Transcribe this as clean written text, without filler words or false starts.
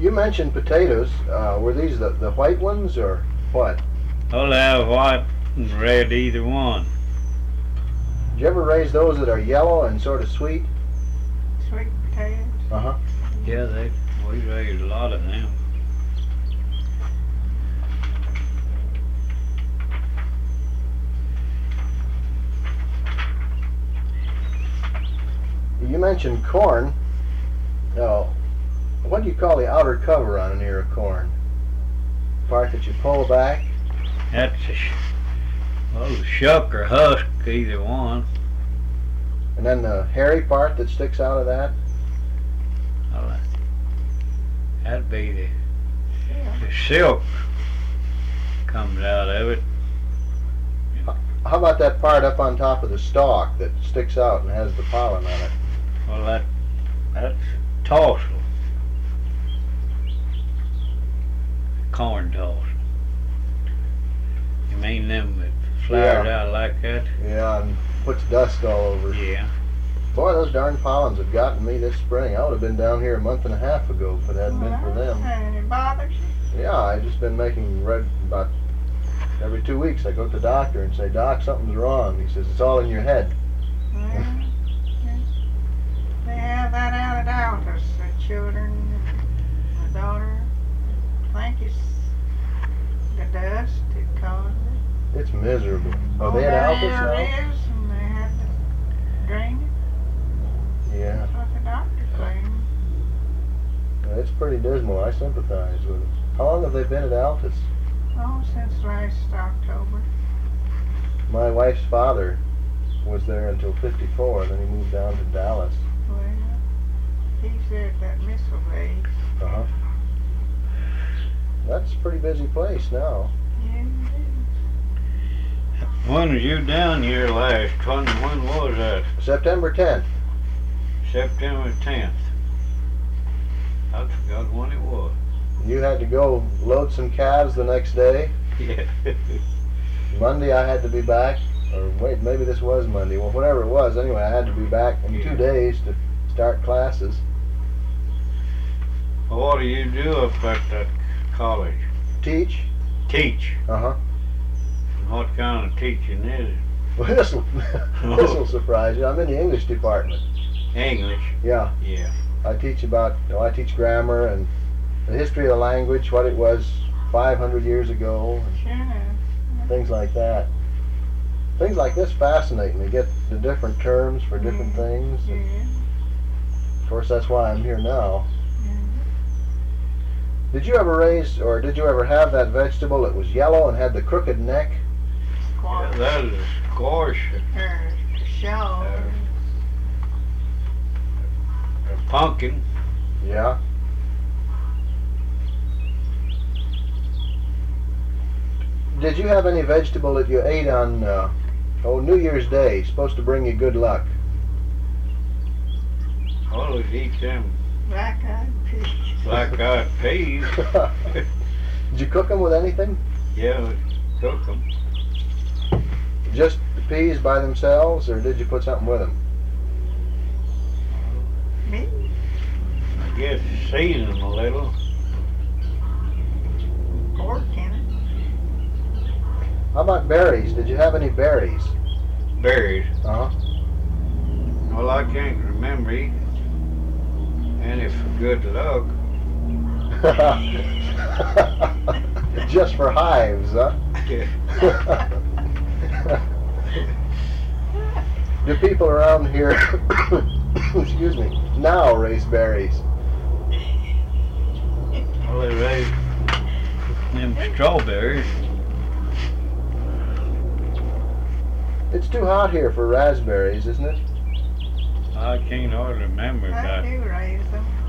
You mentioned potatoes. Were these the white ones or what? I'll have white and red, either one. Did you ever raise those that are yellow and sort of sweet? Sweet potatoes. Uh-huh. Yeah, we raised a lot of them. You mentioned corn. Now, what do you call the outer cover on an ear of corn? Part that you pull back? That's a shuck or husk, either one. And then the hairy part that sticks out of that? Well, that'd be the silk comes out of it. How about that part up on top of the stalk that sticks out and has the pollen on it? Well, that's tassel. Corn tassel. You mean them that flowers out like that? Yeah, and puts dust all over. Yeah. Boy, those darn pollens have gotten me this spring. I would have been down here a month and a half ago if it hadn't been for them. And it bothers you? Yeah, I've just been making red about every 2 weeks. I go to the doctor and say, Doc, something's wrong. He says, it's all in your head. Yeah. They have that out at Altus, the children, my daughter. I think it's the dust it causes it. It's miserable. Oh, they had Altus now? There it is, and they had to drain it. Yeah. That's what the doctor claimed. It's pretty dismal. I sympathize with them. How long have they been at Altus? Oh, since last October. My wife's father was there until 54, then he moved down to Dallas. Well, he's there at that missile base. Uh-huh. That's a pretty busy place now. Yeah, it is. When was you down here last? When was that? September 10th. September 10th. I forgot when it was. You had to go load some calves the next day. Yeah. Monday I had to be back. Or wait, maybe this was Monday. Well, whatever it was, anyway, I had to be back in 2 days to start classes. Well, what do you do up at that college? Teach. Teach. Uh-huh. What kind of teaching is it? Well, this'll surprise you. I'm in the English department. English. Yeah. Yeah. I teach I teach grammar and the history of the language, what it was 500 years ago, and Sure. things like that. Things like this fascinate me. Get the different terms for different things. Yeah. And of course, that's why I'm here now. Did you ever raise, or did you ever have that vegetable that was yellow and had the crooked neck? Yeah, that is a squash. Or shell. A pumpkin. Yeah. Did you have any vegetable that you ate on New Year's Day, supposed to bring you good luck? Always eat them Black-eyed peas. black-eyed peas. Did you cook them with anything? Yeah, we cook them. Just the peas by themselves, or did you put something with them? Me? I guess season them a little. Pork in it. How about berries? Did you have any berries? Berries. Uh-huh. Well, I can't remember eating any for good luck. Just for hives, huh? Do people around here, excuse me, now raise berries? Well, they raise them strawberries. It's too hot here for raspberries, isn't it? I can't hardly remember I that. do raise them.